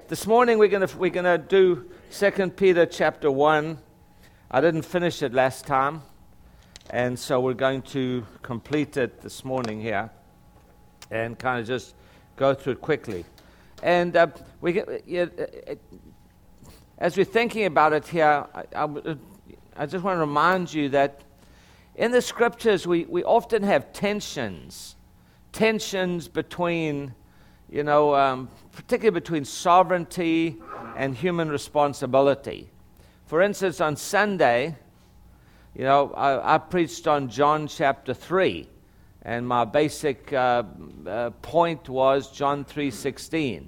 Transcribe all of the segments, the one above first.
this morning we're gonna do 2 Peter chapter 1. I didn't finish it last time, and so we're going to complete it this morning here, and kind of just go through it quickly. And as we're thinking about it here, I just want to remind you that in the scriptures we often have tensions between, particularly between sovereignty and human responsibility. For instance, on Sunday, I preached on John chapter 3, and my basic point was John 3:16.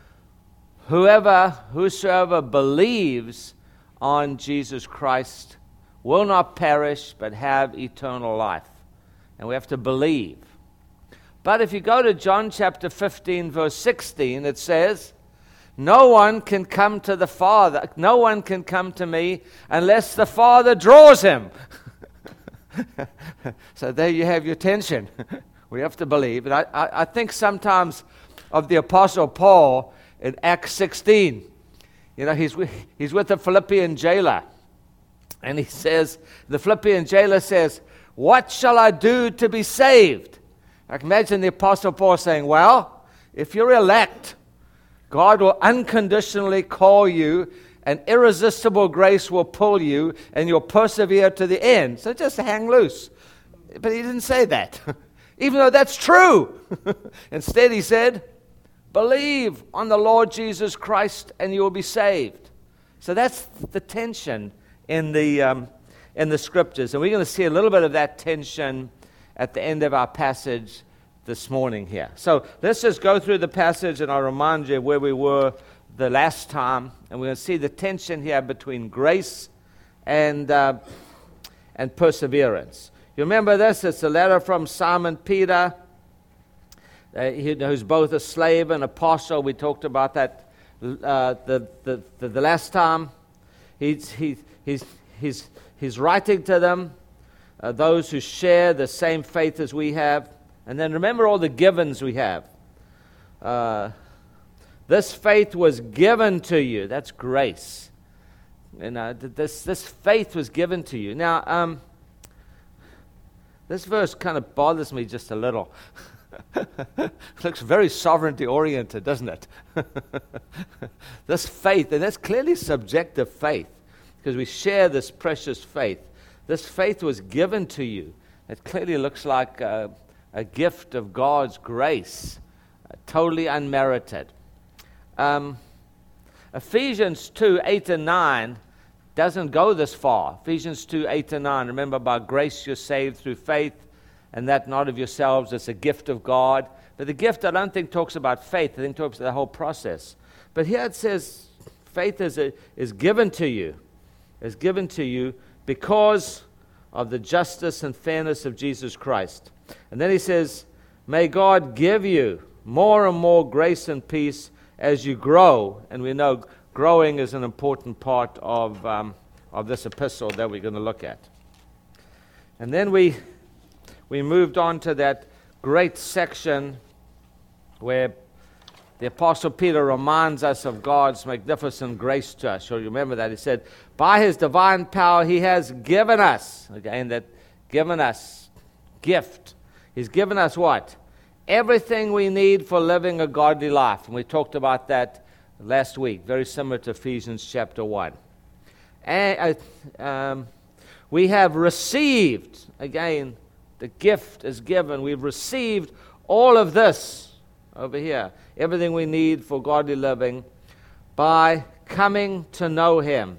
Whosoever believes on Jesus Christ will not perish but have eternal life. And we have to believe. But if you go to John chapter 15, verse 16, it says, no one can come to the Father, no one can come to me unless the Father draws him. So there you have your tension. We have to believe. And I think sometimes of the Apostle Paul in Acts 16. He's with the Philippian jailer. And he says, the Philippian jailer says, what shall I do to be saved? I can imagine the Apostle Paul saying, well, if you're elect, God will unconditionally call you, and irresistible grace will pull you, and you'll persevere to the end. So just hang loose. But he didn't say that, even though that's true. Instead, he said, believe on the Lord Jesus Christ, and you will be saved. So that's the tension in the scriptures. And we're going to see a little bit of that tension at the end of our passage this morning here. So let's just go through the passage, and I'll remind you where we were the last time. And we're going to see the tension here between grace and perseverance. You remember this? It's a letter from Simon Peter, who's both a slave and apostle. We talked about that the last time. He's writing to them, those who share the same faith as we have. And then remember all the givens we have. This faith was given to you. That's grace. This faith was given to you. Now, this verse kind of bothers me just a little. Looks very sovereignty-oriented, doesn't it? This faith, and that's clearly subjective faith, because we share this precious faith. This faith was given to you. It clearly looks like a gift of God's grace, totally unmerited. Ephesians 2, 8 and 9 doesn't go this far. Ephesians 2, 8 and 9, remember, by grace you're saved through faith, and that not of yourselves, it's a gift of God. But the gift, I don't think, talks about faith. I think it talks about the whole process. But here it says faith is given to you. Is given to you because of the justice and fairness of Jesus Christ. And then he says, may God give you more and more grace and peace as you grow. And we know growing is an important part of this epistle that we're going to look at. And then we moved on to that great section where the Apostle Peter reminds us of God's magnificent grace to us. So you remember that. He said, by his divine power he has given us, again, that given us, gift. He's given us what? Everything we need for living a godly life. And we talked about that last week, very similar to Ephesians chapter 1. And we have received, again, the gift is given. We've received all of this over here, everything we need for godly living, by coming to know him.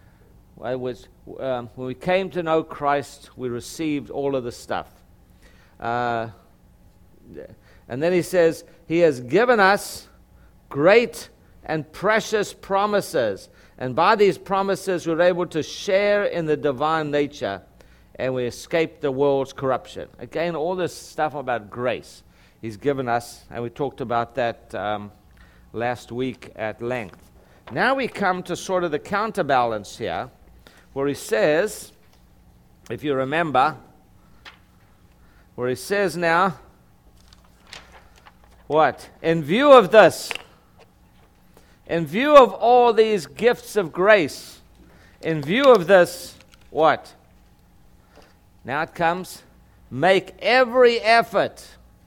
When we came to know Christ, we received all of the stuff. And then he says, he has given us great and precious promises. And by these promises, we're able to share in the divine nature, and we escape the world's corruption. Again, all this stuff about grace he's given us, and we talked about that last week at length. Now we come to sort of the counterbalance here, where he says, if you remember, where he says now, what? In view of this, In view of all these gifts of grace, in view of this, what? Now it comes, make every effort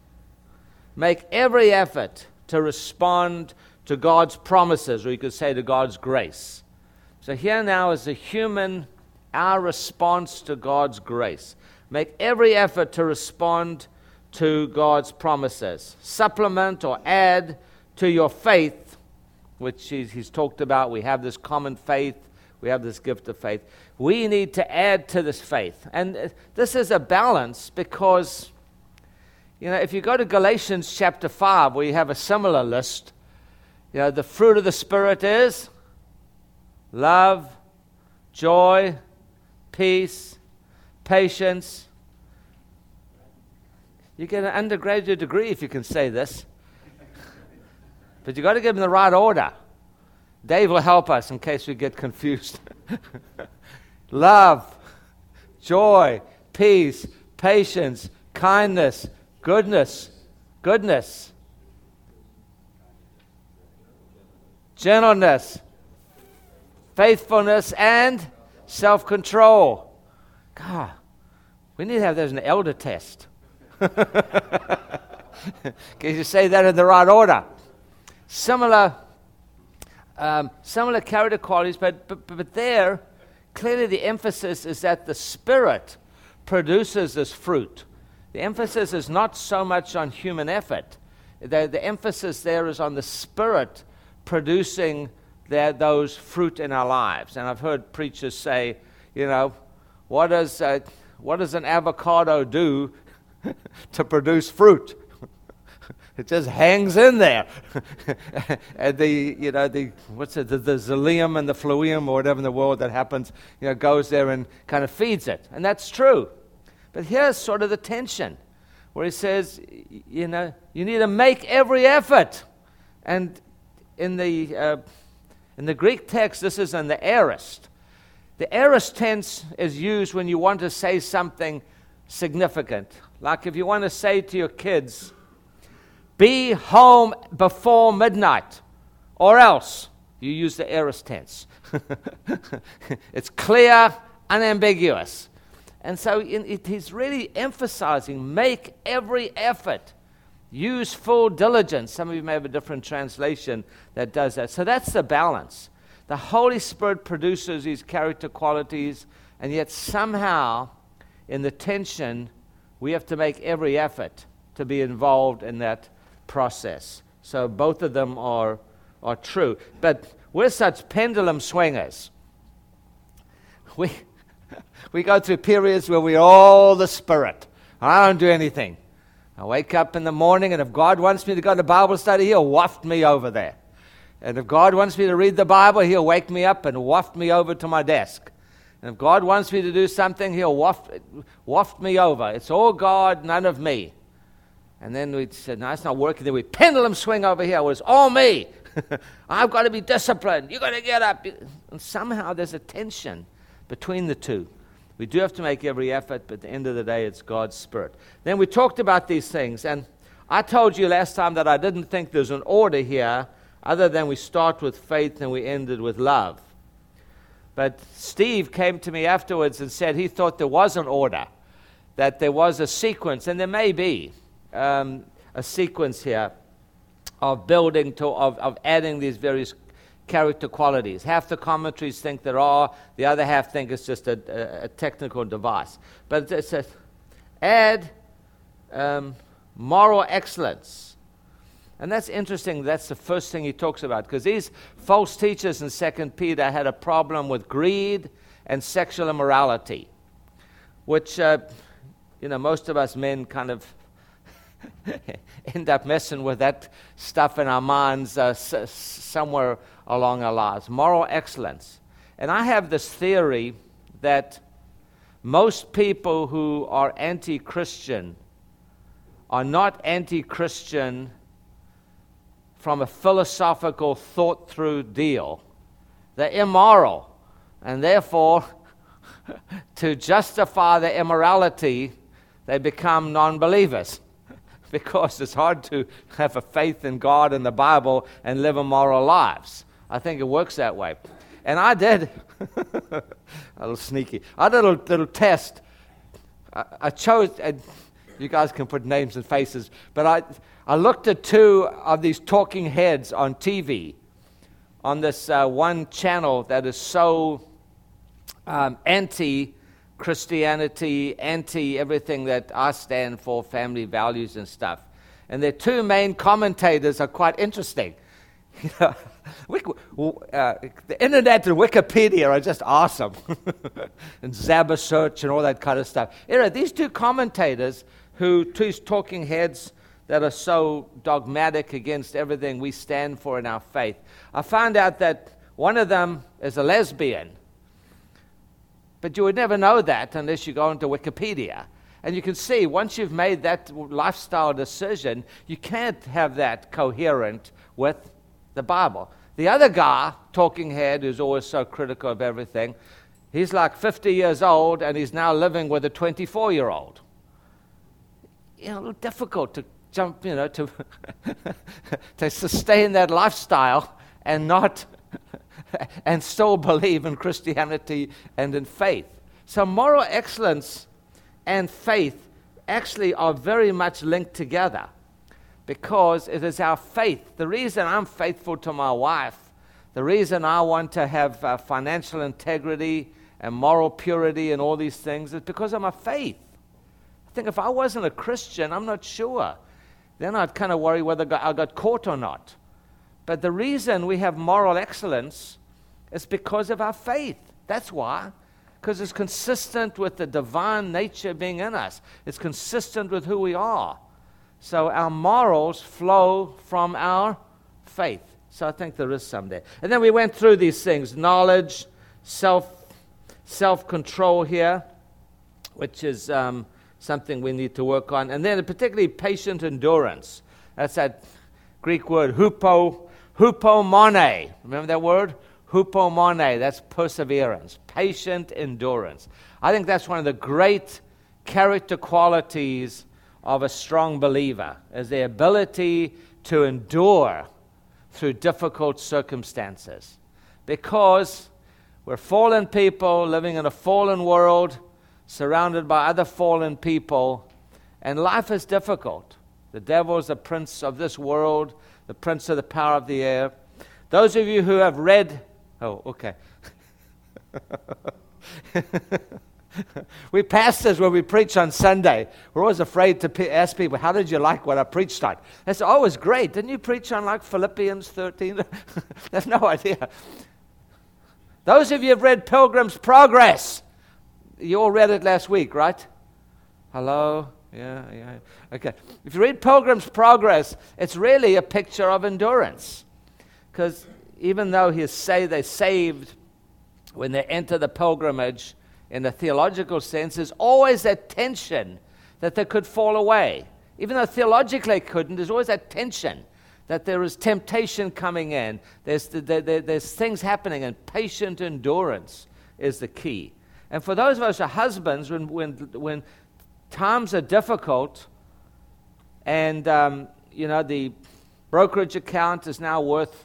to respond to God's promises, or you could say to God's grace. So here now is our response to God's grace. Make every effort to respond to God's promises. Supplement or add to your faith, which he's talked about. We have this common faith. We have this gift of faith. We need to add to this faith. And this is a balance because, if you go to Galatians chapter 5, where you have a similar list, the fruit of the Spirit is love, joy, peace, patience. You get an undergraduate degree if you can say this. But you've got to give them the right order. Dave will help us in case we get confused. Love, joy, peace, patience, kindness, goodness, gentleness, faithfulness, and self-control. God, we need to have those in the elder test. Can you say that in the right order? Similar character qualities, but there, clearly the emphasis is that the Spirit produces this fruit. The emphasis is not so much on human effort. The emphasis there is on the Spirit producing those fruit in our lives. And I've heard preachers say, what does an avocado do to produce fruit? It just hangs in there. And the xylem and the phloem or whatever in the world that happens, goes there and kind of feeds it. And that's true. But here's sort of the tension where he says, you need to make every effort. And in the Greek text, this is in the aorist. The aorist tense is used when you want to say something significant. Like if you want to say to your kids, be home before midnight, or else. You use the aorist tense. It's clear, unambiguous. And so he's really emphasizing, make every effort. Use full diligence. Some of you may have a different translation that does that. So that's the balance. The Holy Spirit produces these character qualities, and yet somehow, in the tension, we have to make every effort to be involved in that process. So both of them are true. But we're such pendulum swingers. We go through periods where we're all the Spirit. I don't do anything. I wake up in the morning, and if God wants me to go to Bible study, He'll waft me over there. And if God wants me to read the Bible, He'll wake me up and waft me over to my desk. And if God wants me to do something, He'll waft me over. It's all God, none of me. And then we said, no, it's not working. Then we pendulum swing over here. Well, it's all me. I've got to be disciplined. You've got to get up. And somehow there's a tension between the two. We do have to make every effort, but at the end of the day, it's God's Spirit. Then we talked about these things, and I told you last time that I didn't think there's an order here other than we start with faith and we ended with love. But Steve came to me afterwards and said he thought there was an order, that there was a sequence, and there may be a sequence here of building of adding these various character qualities. Half the commentaries think there are, the other half think it's just a technical device. But it says, add moral excellence. And that's interesting. That's the first thing he talks about, because these false teachers in 2 Peter had a problem with greed and sexual immorality, which, most of us men kind of end up messing with that stuff in our minds somewhere along our lives. Moral excellence. And I have this theory that most people who are anti-Christian are not anti-Christian from a philosophical, thought-through deal. They're immoral. And therefore, to justify their immorality, they become non-believers. Because it's hard to have a faith in God and the Bible and live immoral lives. I think it works that way. And I did, a little sneaky, I did a little test. I chose, and you guys can put names and faces, but I looked at 2 of these talking heads on TV, on this one channel that is so anti-Christianity, anti-everything that I stand for, family values and stuff. And their 2 main commentators are quite interesting. You know, the internet and Wikipedia are just awesome. And Zabba search and all that kind of stuff. Anyway, these 2 commentators, 2 talking heads that are so dogmatic against everything we stand for in our faith, I found out that one of them is a lesbian. But you would never know that unless you go into Wikipedia. And you can see, once you've made that lifestyle decision, you can't have that coherent with the Bible. The other guy, talking head, who's always so critical of everything, he's like 50 years old, and he's now living with a 24-year-old. You know, a little difficult to jump, to to sustain that lifestyle and not and still believe in Christianity and in faith. So moral excellence and faith actually are very much linked together, because it is our faith. The reason I'm faithful to my wife, the reason I want to have financial integrity and moral purity and all these things is because of my faith. I think if I wasn't a Christian, I'm not sure. Then I'd kind of worry whether I got caught or not. But the reason we have moral excellence is because of our faith. That's why. Because it's consistent with the divine nature being in us. It's consistent with who we are. So our morals flow from our faith. So I think there is some there. And then we went through these things. Knowledge, self-control here, which is something we need to work on. And then particularly patient endurance. That's that Greek word hupomone. Remember that word? Hupomone. That's perseverance. Patient endurance. I think that's one of the great character qualities of a strong believer, is the ability to endure through difficult circumstances. Because we're fallen people living in a fallen world, surrounded by other fallen people, and life is difficult. The devil is the prince of this world, the prince of the power of the air. Those of you who have read... Oh, okay. We pastors, when we preach on Sunday, we're always afraid to ask people, how did you like what I preached on? They say, oh, it was great. Didn't you preach on like Philippians 13? They have no idea. Those of you who have read Pilgrim's Progress, you all read it last week, right? Hello? Yeah. Okay. If you read Pilgrim's Progress, it's really a picture of endurance. Because even though they're saved when they enter the pilgrimage, in the theological sense, there's always that tension that they could fall away. Even though theologically they couldn't, there's always that tension that there is temptation coming in. There's things happening, and patient endurance is the key. And for those of us who are husbands, when times are difficult, and the brokerage account is now worth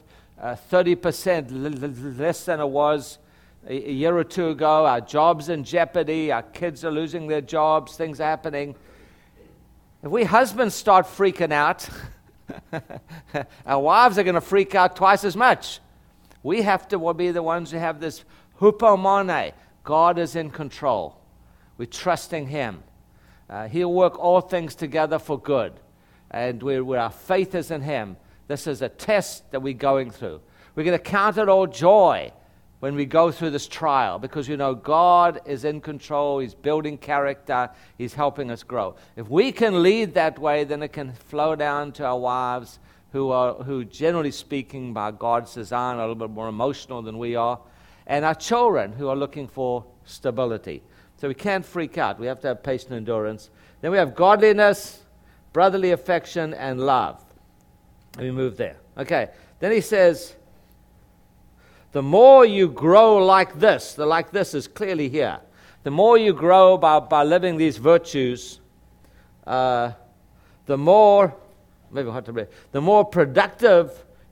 30% less than it was a year or two ago, our job's in jeopardy, our kids are losing their jobs, things are happening. If we husbands start freaking out, our wives are going to freak out twice as much. We have to be the ones who have this hupomone. God is in control. We're trusting Him. He'll work all things together for good. And where our faith is in Him, this is a test that we're going through. We're going to count it all joy when we go through this trial, because God is in control. He's building character. He's helping us grow. If we can lead that way, then it can flow down to our wives, who generally speaking, by God's design, are a little bit more emotional than we are, and our children, who are looking for stability. So we can't freak out. We have to have patient endurance. Then we have godliness, brotherly affection, and love. Let me move there. Okay. Then he says, the more you grow like this, the like this is clearly here. The more you grow by living these virtues, the more, maybe hard to read, the more productive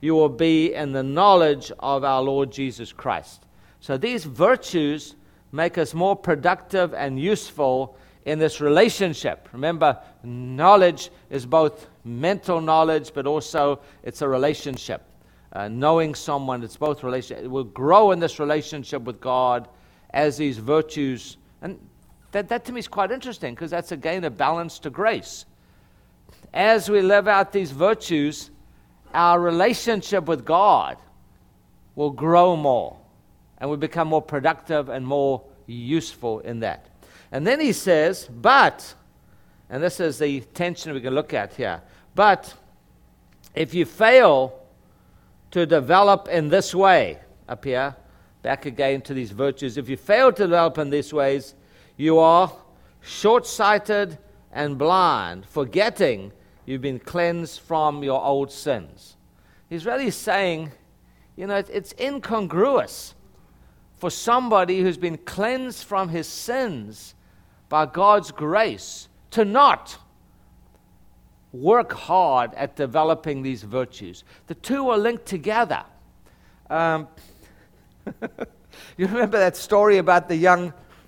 you will be in the knowledge of our Lord Jesus Christ. So these virtues make us more productive and useful in this relationship. Remember, knowledge is both mental knowledge, but also it's a relationship. Knowing someone, it's both relationship. We'll grow in this relationship with God as these virtues. And that to me is quite interesting, because that's again a balance to grace. As we live out these virtues, our relationship with God will grow more, and we become more productive and more useful in that. And then he says, but, and this is the tension we can look at here, but if you fail to develop in this way, up here, back again to these virtues, if you fail to develop in these ways, you are short-sighted and blind, forgetting you've been cleansed from your old sins. He's really saying, it's incongruous for somebody who's been cleansed from his sins by God's grace to not work hard at developing these virtues. The two are linked together. You remember that story about the young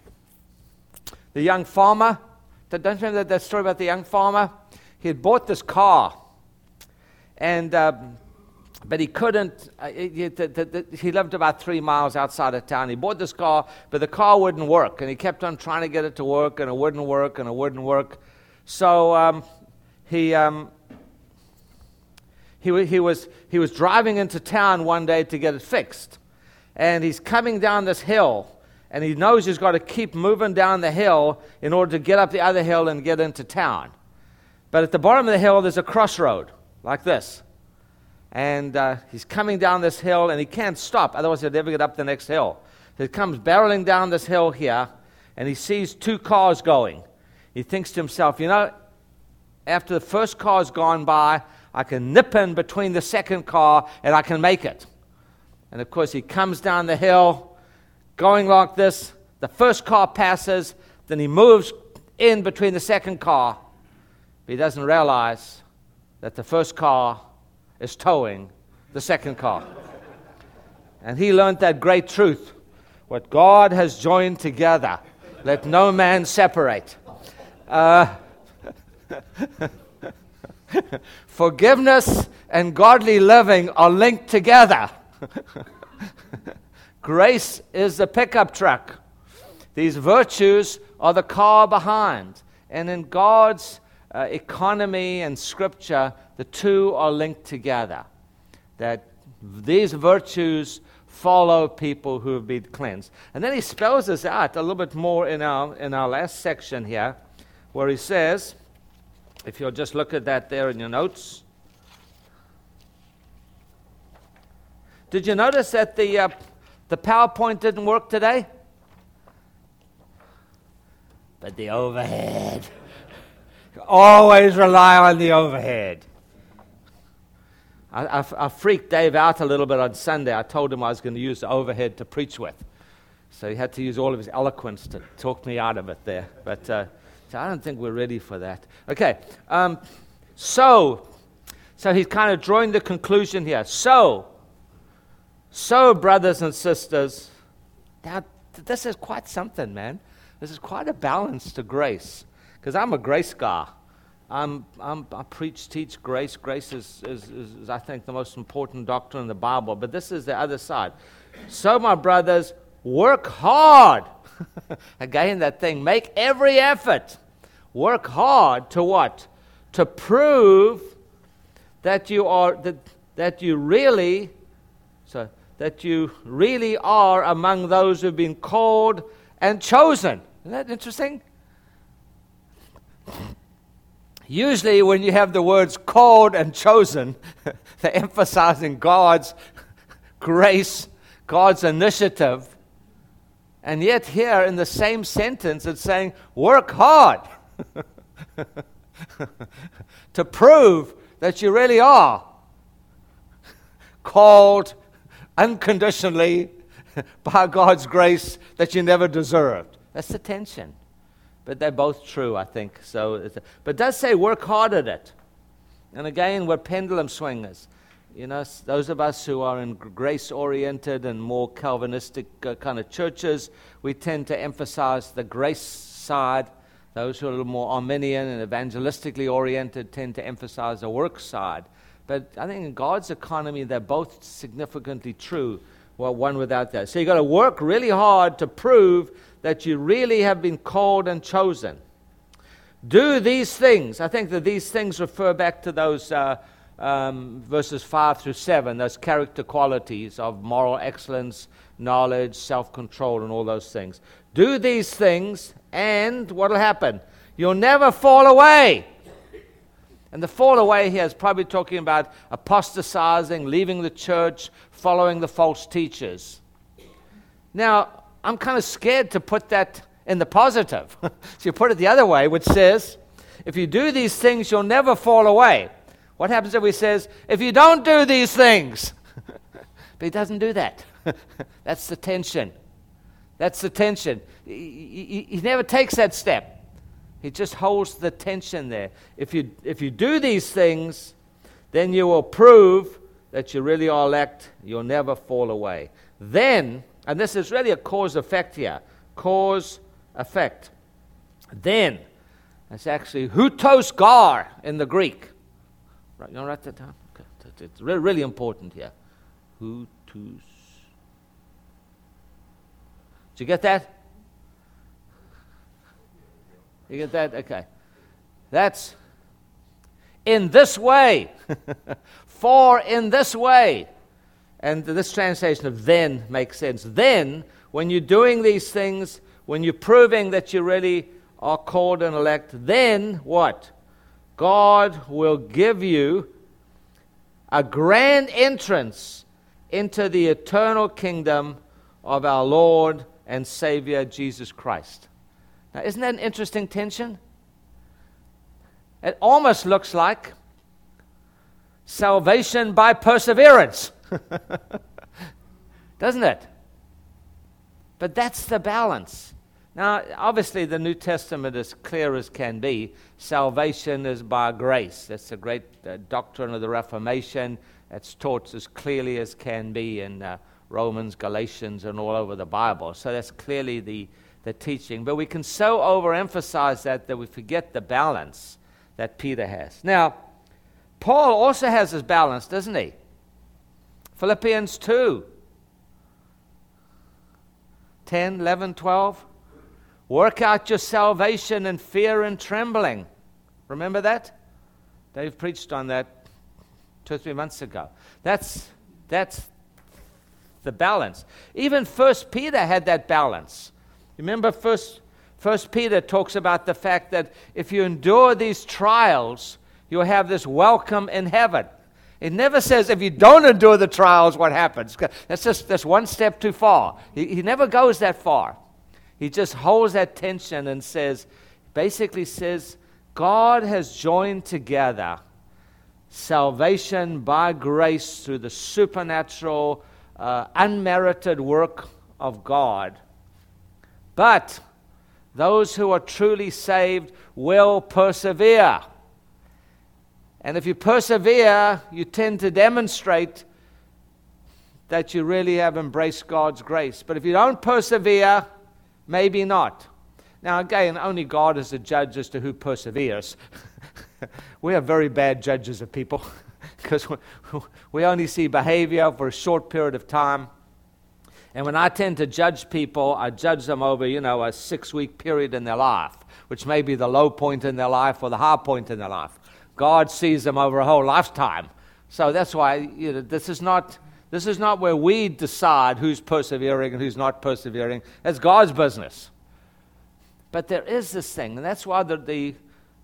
farmer? Don't you remember that story about the young farmer? He had bought this car, and but he couldn't. He lived about 3 miles outside of town. He bought this car, but the car wouldn't work, and he kept on trying to get it to work, and it wouldn't work, and it wouldn't work. So he was driving into town one day to get it fixed, and he's coming down this hill, and he knows he's got to keep moving down the hill in order to get up the other hill and get into town. But at the bottom of the hill, there's a crossroad like this. And he's coming down this hill, and he can't stop, otherwise he'll never get up the next hill. So he comes barreling down this hill here, and he sees 2 cars going. He thinks to himself, after the first car's gone by, I can nip in between the second car, and I can make it. And of course, he comes down the hill, going like this. The first car passes, then he moves in between the second car. But he doesn't realize that the first car is towing the second car. And he learned that great truth. What God has joined together, let no man separate. Forgiveness and godly living are linked together. Grace is the pickup truck. These virtues are the car behind. And in God's economy and Scripture, the two are linked together. That these virtues follow people who have been cleansed. And then he spells this out a little bit more in our last section here, where he says, if you'll just look at that there in your notes. Did you notice that the PowerPoint didn't work today? But the overhead. Always rely on the overhead. I freaked Dave out a little bit on Sunday. I told him I was going to use the overhead to preach with. So he had to use all of his eloquence to talk me out of it there. But so I don't think we're ready for that. Okay. So he's kind of drawing the conclusion here. So brothers and sisters, now this is quite something, man. This is quite a balance to grace. Because I'm a grace guy. I preach, teach grace. Grace is, I think, the most important doctrine in the Bible. But this is the other side. So, my brothers, work hard. Again, that thing. Make every effort. Work hard to what? To prove that you are that you really are among those who've been called and chosen. Isn't that interesting? Usually when you have the words called and chosen, they're emphasizing God's grace, God's initiative. And yet here in the same sentence it's saying, work hard to prove that you really are called unconditionally by God's grace that you never deserved. That's the tension. But they're both true, I think. But it does say work hard at it. And again, we're pendulum swingers. those of us who are in grace-oriented and more Calvinistic kind of churches, we tend to emphasize the grace side. Those who are a little more Arminian and evangelistically oriented tend to emphasize the work side. But I think in God's economy, they're both significantly true, well, one without that. So you've got to work really hard to prove that you really have been called and chosen. Do these things. I think that these things refer back to those verses 5 through 7, those character qualities of moral excellence, knowledge, self-control, and all those things. Do these things, and what will happen? You'll never fall away. And the fall away here is probably talking about apostatizing, leaving the church, following the false teachers. Now, I'm kind of scared to put that in the positive. So you put it the other way, which says, if you do these things, you'll never fall away. What happens if he says, if you don't do these things? But he doesn't do that. That's the tension. That's the tension. He never takes that step. He just holds the tension there. If you do these things, then you will prove that you really are elect. You'll never fall away. Then, and this is really a cause-effect here. Cause-effect. Then, that's actually hutos gar in the Greek. Right, you want to write that down? Okay. It's really, really important here. Hutos. Did you get that? You get that? Okay. That's in this way. For in this way. And this translation of then makes sense. Then, when you're doing these things, when you're proving that you really are called and elect, then what? God will give you a grand entrance into the eternal kingdom of our Lord and Savior Jesus Christ. Now, isn't that an interesting tension? It almost looks like salvation by perseverance. Doesn't it? But that's the balance. Now, obviously, the New Testament is clear as can be. Salvation is by grace. That's the great doctrine of the Reformation. It's taught as clearly as can be in Romans, Galatians, and all over the Bible. So that's clearly the teaching. But we can so overemphasize that we forget the balance that Peter has. Now, Paul also has this balance, doesn't he? Philippians 2, 10, 11, 12. Work out your salvation in fear and trembling. Remember that? Dave preached on that 2 or 3 months ago. That's the balance. Even 1 Peter had that balance. Remember, First Peter talks about the fact that if you endure these trials, you'll have this welcome in heaven. It never says if you don't endure the trials, what happens. That's one step too far. He never goes that far. He just holds that tension and basically says, God has joined together salvation by grace through the supernatural, unmerited work of God. But those who are truly saved will persevere. And if you persevere, you tend to demonstrate that you really have embraced God's grace. But if you don't persevere, maybe not. Now, again, only God is the judge as to who perseveres. We are very bad judges of people because we only see behavior for a short period of time. And when I tend to judge people, I judge them over, a 6-week period in their life, which may be the low point in their life or the high point in their life. God sees them over a whole lifetime. So that's why this is not where we decide who's persevering and who's not persevering. That's God's business. But there is this thing, and that's why the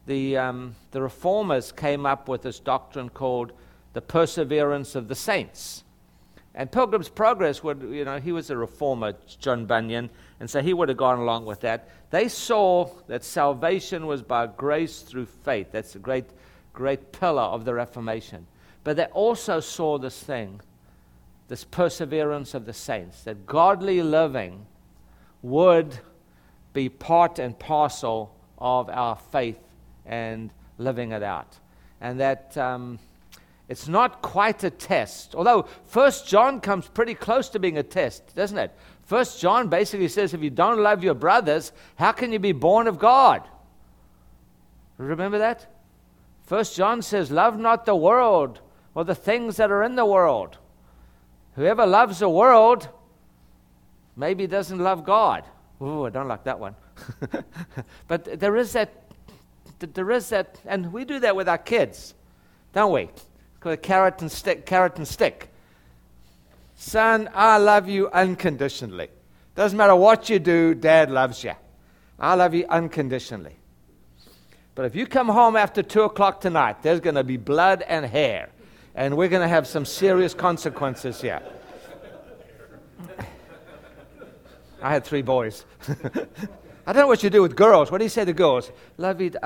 Reformers came up with this doctrine called the perseverance of the saints. And Pilgrim's Progress he was a reformer, John Bunyan, and so he would have gone along with that. They saw that salvation was by grace through faith. That's a great pillar of the Reformation. But they also saw this thing, this perseverance of the saints, that godly living would be part and parcel of our faith and living it out. And that It's not quite a test. Although 1 John comes pretty close to being a test, doesn't it? 1 John basically says, if you don't love your brothers, how can you be born of God? Remember that? 1 John says, love not the world or the things that are in the world. Whoever loves the world maybe doesn't love God. Ooh, I don't like that one. But there is that, and we do that with our kids, don't we? Called a carrot and stick. Son, I love you unconditionally. Doesn't matter what you do, Dad loves you. I love you unconditionally. But if you come home after 2 o'clock tonight, there's going to be blood and hair. And we're going to have some serious consequences here. I had 3 boys. I don't know what you do with girls. What do you say to girls? Love you.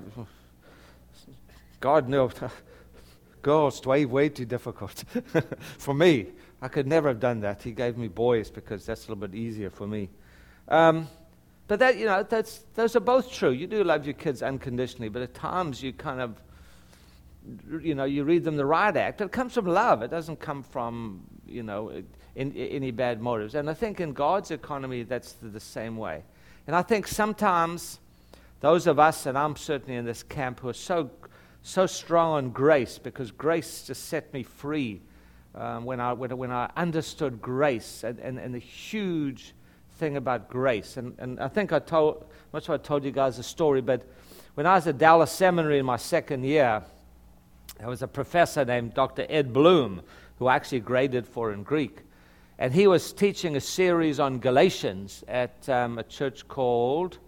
God knows. Girls, way too difficult. For me, I could never have done that. He gave me boys because that's a little bit easier for me. But that, those are both true. You do love your kids unconditionally, but at times you kind of, you read them the right act. It comes from love. It doesn't come from, any bad motives. And I think in God's economy, that's the same way. And I think sometimes those of us, and I'm certainly in this camp, who are so strong on grace, because grace just set me free when I understood grace and the huge thing about grace. And I think I'm not sure I told you guys the story, but when I was at Dallas Seminary in my second year, there was a professor named Dr. Ed Bloom, who I actually graded for in Greek. And he was teaching a series on Galatians at a church called,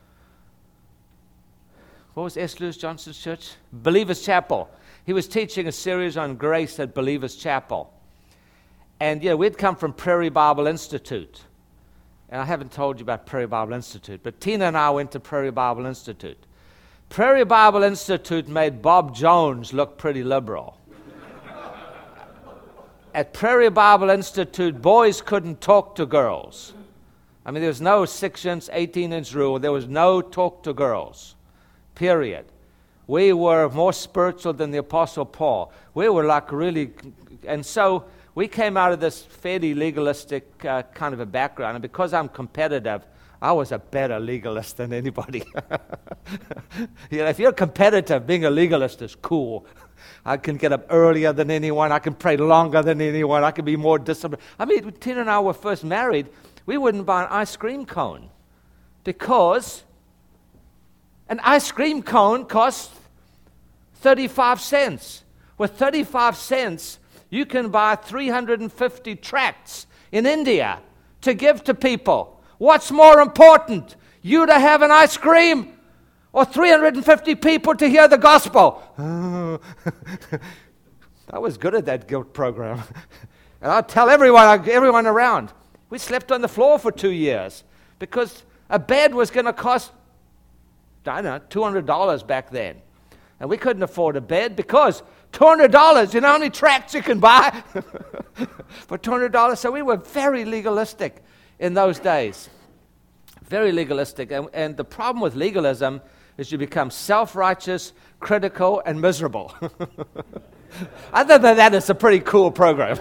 what was S. Lewis Johnson's church? Believers Chapel. He was teaching a series on grace at Believers Chapel. And, we'd come from Prairie Bible Institute. And I haven't told you about Prairie Bible Institute, but Tina and I went to Prairie Bible Institute. Prairie Bible Institute made Bob Jones look pretty liberal. At Prairie Bible Institute, boys couldn't talk to girls. I mean, there was no 6-inch, 18-inch rule. There was no talk to girls, period. We were more spiritual than the Apostle Paul. We were like really, and so we came out of this fairly legalistic kind of a background. And because I'm competitive, I was a better legalist than anybody. If you're competitive, being a legalist is cool. I can get up earlier than anyone. I can pray longer than anyone. I can be more disciplined. I mean, when Tina and I were first married, we wouldn't buy an ice cream cone because an ice cream cone costs 35 cents. With 35 cents, you can buy 350 tracts in India to give to people. What's more important? You to have an ice cream or 350 people to hear the gospel? I was good at that guilt program. And I'll tell everyone around. We slept on the floor for 2 years because a bed was going to cost, I don't know, $200 back then. And we couldn't afford a bed because $200, you know how many tracts you can buy? For $200. So we were very legalistic in those days. Very legalistic. And the problem with legalism is you become self-righteous, critical, and miserable. Other than that, it's a pretty cool program.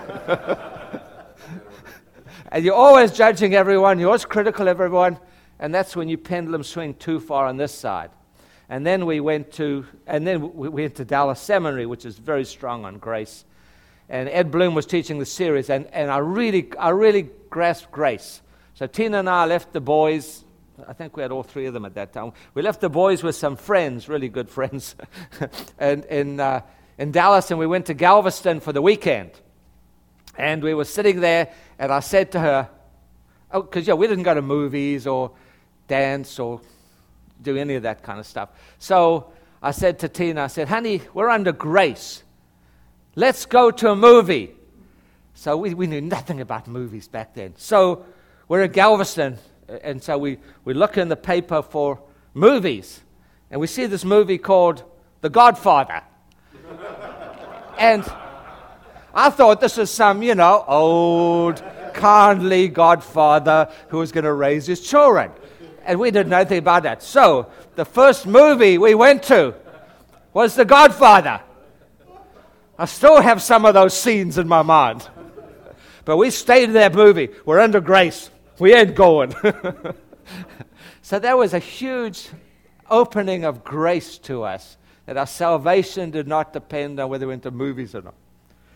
And you're always judging everyone. You're always critical of everyone. And that's when you pendulum swing too far on this side. And then we went to Dallas Seminary, which is very strong on grace. And Ed Bloom was teaching the series, and I really grasped grace. So Tina and I left the boys. I think we had all 3 of them at that time. We left the boys with some friends, really good friends, and in Dallas, and we went to Galveston for the weekend. And we were sitting there, and I said to her, because we didn't go to movies or dance or do any of that kind of stuff. So I said to Tina, I said, honey, we're under grace. Let's go to a movie. So we knew nothing about movies back then. So we're in Galveston, and so we look in the paper for movies, and we see this movie called The Godfather. And I thought this was some, old, kindly godfather who was going to raise his children. And we didn't know anything about that. So the first movie we went to was The Godfather. I still have some of those scenes in my mind. But we stayed in that movie. We're under grace. We ain't going. So there was a huge opening of grace to us, that our salvation did not depend on whether we went to movies or not.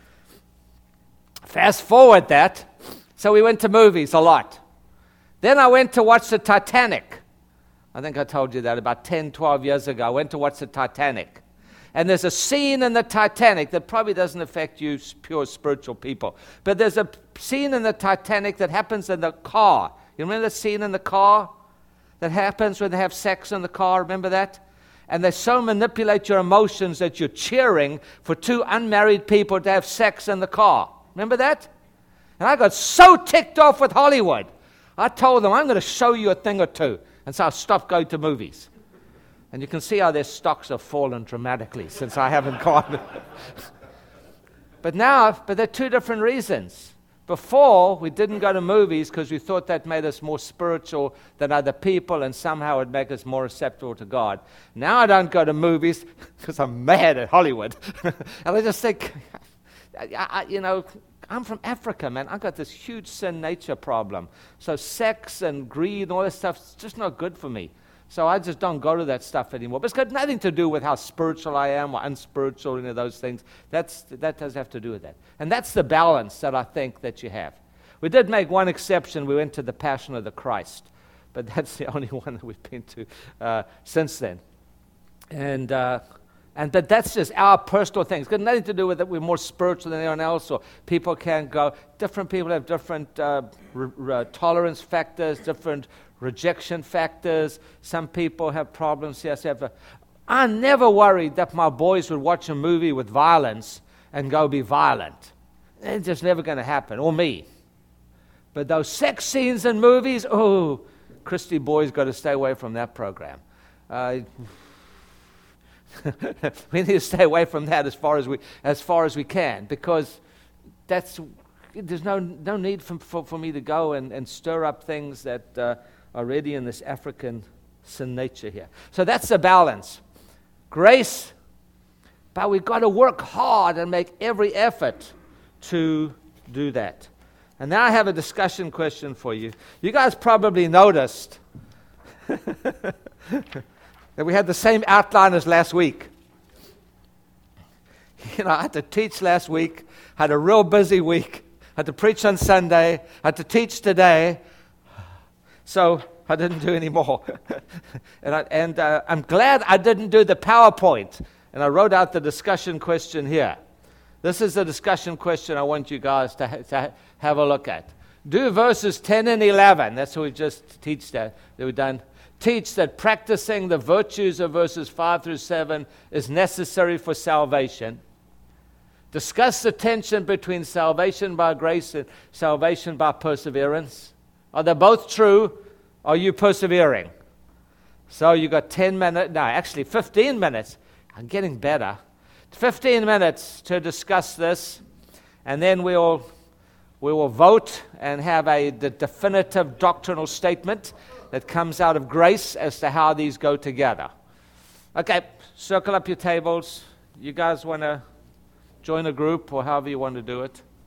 Fast forward that, so we went to movies a lot. Then I went to watch the Titanic. I think I told you that about 10, 12 years ago. I went to watch the Titanic. And there's a scene in the Titanic that probably doesn't affect you pure spiritual people. But there's a scene in the Titanic that happens in the car. You remember the scene in the car that happens when they have sex in the car? Remember that? And they so manipulate your emotions that you're cheering for two unmarried people to have sex in the car. Remember that? And I got so ticked off with Hollywood. I told them, I'm going to show you a thing or two. And so I stopped going to movies. And you can see how their stocks have fallen dramatically since I haven't gone. But there are two different reasons. Before, we didn't go to movies because we thought that made us more spiritual than other people and somehow it would make us more acceptable to God. Now I don't go to movies because I'm mad at Hollywood. And I just think, I'm from Africa, man. I've got this huge sin nature problem. So sex and greed and all this stuff is just not good for me. So I just don't go to that stuff anymore. But it's got nothing to do with how spiritual I am or unspiritual, any of those things. That does have to do with that. And that's the balance that I think that you have. We did make one exception. We went to the Passion of the Christ. But that's the only one that we've been to since then. But that's just our personal thing. It's got nothing to do with that we're more spiritual than anyone else, or people can't go. Different people have different tolerance factors, different rejection factors. Some people have problems. I never worried that my boys would watch a movie with violence and go be violent. It's just never going to happen, or me. But those sex scenes in movies, Christy boys got to stay away from that program. We need to stay away from that as far as we can, because there's no need for me to go and stir up things that are already in this African sin nature here. So that's the balance. Grace, but we've got to work hard and make every effort to do that. And now I have a discussion question for you. You guys probably noticed that we had the same outline as last week. I had to teach last week, had a real busy week, had to preach on Sunday, had to teach today, so I didn't do any more. and I'm glad I didn't do the PowerPoint, and I wrote out the discussion question here. This is the discussion question I want you guys to have a look at. Do verses 10 and 11, that's what we just teach that we've done. Teach that practicing the virtues of verses 5 through 7 is necessary for salvation. Discuss the tension between salvation by grace and salvation by perseverance. Are they both true? Are you persevering? So you got 15 minutes. I'm getting better. 15 minutes to discuss this, and then we will vote and have the definitive doctrinal statement that comes out of grace as to how these go together. Okay, circle up your tables. You guys want to join a group or however you want to do it?